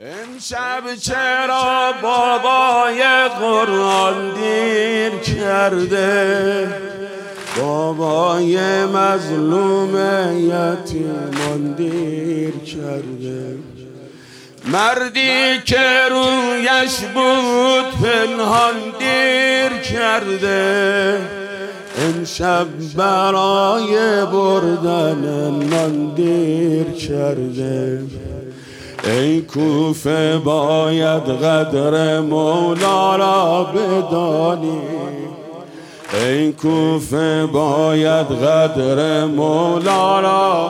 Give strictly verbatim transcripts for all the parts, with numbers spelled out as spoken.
امشب چرا بابای قرآن دیر کرده، بابای مظلوم یتیمان دیر کرده. مردی که رویش بود پنهان دیر کرده، امشب برای بردن نان دیر کرده. ای کوفه باید قدر مولا را بدانی، ای کوفه باید قدر مولا را.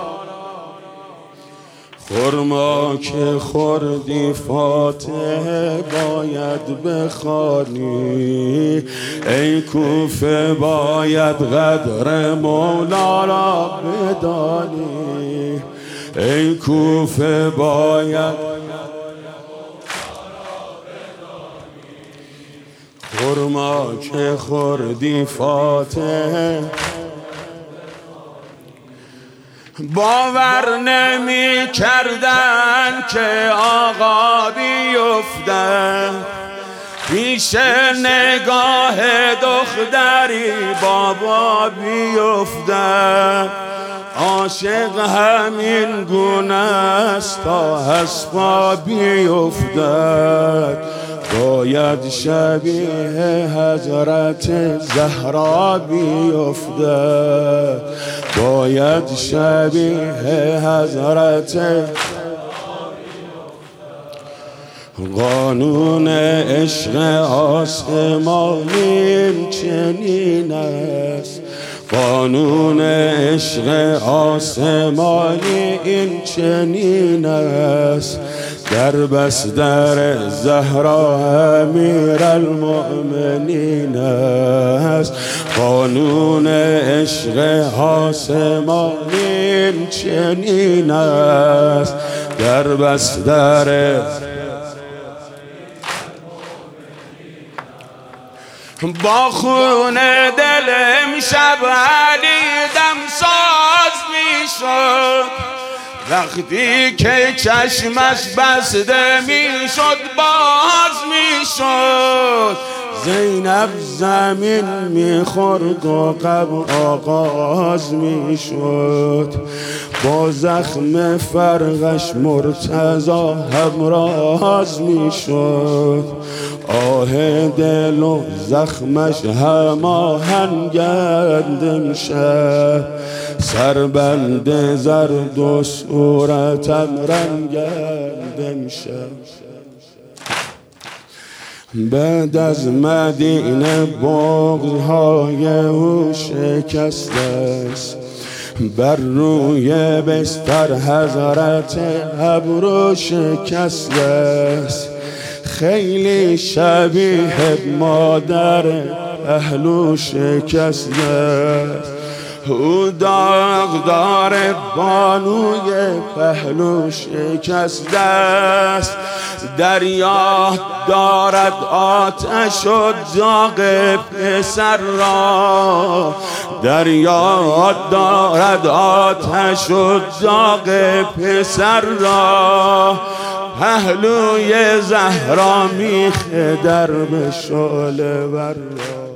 خرما که خوردی فاتحه باید بخوانی، ای کوفه باید قدر مولا را بدانی، ای کوفه باید خرما که خوردی فاتحه. باور نمی کردن که آقا بیفته پیش نگاه دختری بابا بیفته. عاشق همین گونه است تا حسبا بیفتد، باید شبیه حضرت زهرا بیفتد، باید شبیه حضرت. قانون عشق آسمانی چنین است، قانون عشق آسمانی این چنین است. در بس در زهرا امیر المؤمنین است، قانون عشق آسمانی این چنین است. در بس در با خون دل امشب علی دمساز می شد، وقتی که چشمش بسته می شد باز می شد. زینب زمین می خورد و قبل آغاز می شد، با زخم فرقش مرتضی همراز می شد. آه دل و زخمش هماهنگند امشب، سربند زرد و صورتم رنگند امشب. بعد از مدینه بغض‌های او شکسته است، بر روی بستر حضرت ابرو شکسته است. خیلی شبیه مادر پهلو شکسته است، او داغدار بانوی پهلو شکسته است. دریا دارد آتش و داغ پسر را، دریا دارد آتش و داغ پسر را. پهلوی زهرا میخه در به شعله ور را.